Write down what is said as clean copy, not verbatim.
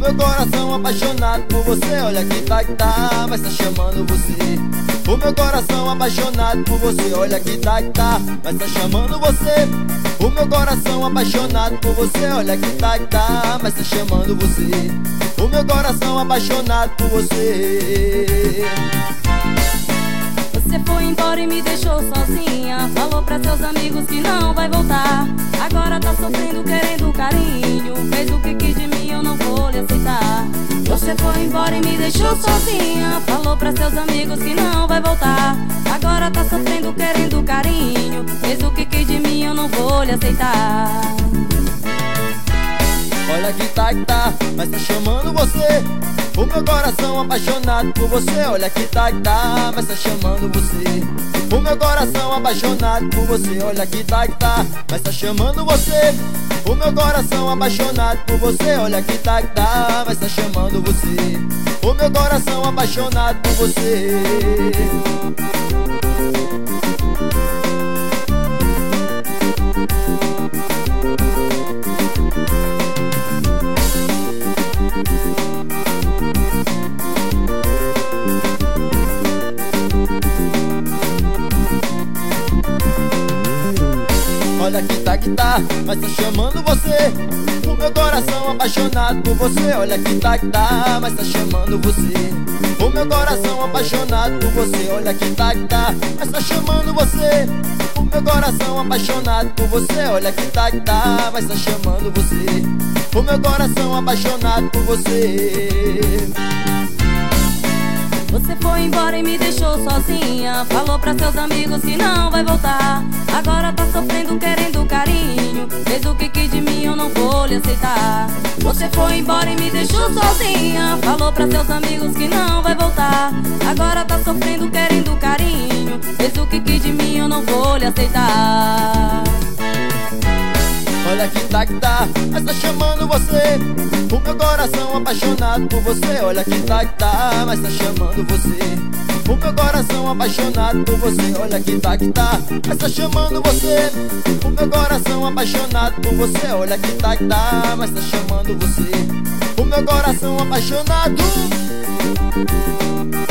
meu coração apaixonado por você, olha que tá, mas tá chamando você. O meu coração apaixonado por você, olha que tá, mas tá chamando você. O meu coração apaixonado por você, olha que tá, mas tá chamando você. O meu coração apaixonado por você. Você foi embora e me deixou sozinha. Falou pra seus amigos que não vai voltar. Agora tá sofrendo, querendo carinho. Fez o que quis de mim, eu não vou lhe aceitar. Você foi embora e me deixou sozinha. Falou pra seus amigos que não vai voltar. Agora tá sofrendo, querendo carinho. Fez o que quis de mim, eu não vou lhe aceitar. Olha que tá, mas tá chamando você. O meu coração apaixonado por você, olha que tá, mas tá chamando você. O meu coração apaixonado por você, olha que tá, mas tá chamando você. O meu coração apaixonado por você, olha que tá, mas tá chamando você. O meu coração apaixonado por você. Olha que tá, mas tá chamando você. O meu coração apaixonado por você, olha que tá, mas tá chamando você. O meu coração apaixonado por você, olha que tá, mas tá chamando você. O meu coração apaixonado por você, olha que tá, mas tá chamando você. O meu coração apaixonado por você. Você foi embora e me deixou sozinha. Falou pra seus amigos que não vai voltar. Agora tá sofrendo, querendo carinho. Fez o que quis de mim, eu não vou lhe aceitar. Você foi embora e me deixou sozinha. Falou pra seus amigos que não vai voltar. Agora tá sofrendo, querendo carinho. Fez o que quis de mim, eu não vou lhe aceitar. Olha que tá, mas tá chamando você. O meu coração apaixonado por você, olha que tá, mas tá chamando você. O meu coração apaixonado por você, olha que tá, mas tá chamando você. O meu coração apaixonado por você, olha que tá, mas tá chamando você. O meu coração apaixonado.